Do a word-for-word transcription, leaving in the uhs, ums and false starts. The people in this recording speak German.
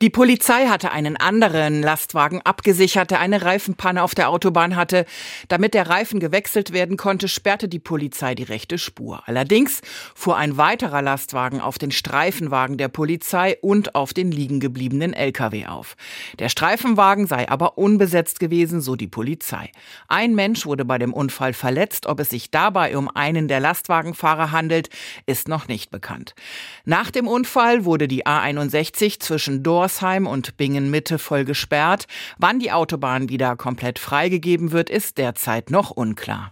Die Polizei hatte einen anderen Lastwagen abgesichert, der eine Reifenpanne auf der Autobahn hatte. Damit der Reifen gewechselt werden konnte, sperrte die Polizei die rechte Spur. Allerdings fuhr ein weiterer Lastwagen auf den Streifenwagen der Polizei und auf den liegen gebliebenen L K W auf. Der Streifenwagen sei aber unbesetzt gewesen, so die Polizei. Ein Mensch wurde bei dem Unfall verletzt. Ob es sich dabei um einen der Lastwagenfahrer handelt, ist noch nicht bekannt. Nach dem Unfall wurde die A einundsechzig zwischen Dorsheim und Bingen-Mitte voll gesperrt. Wann die Autobahn wieder komplett freigegeben wird, ist derzeit noch unklar.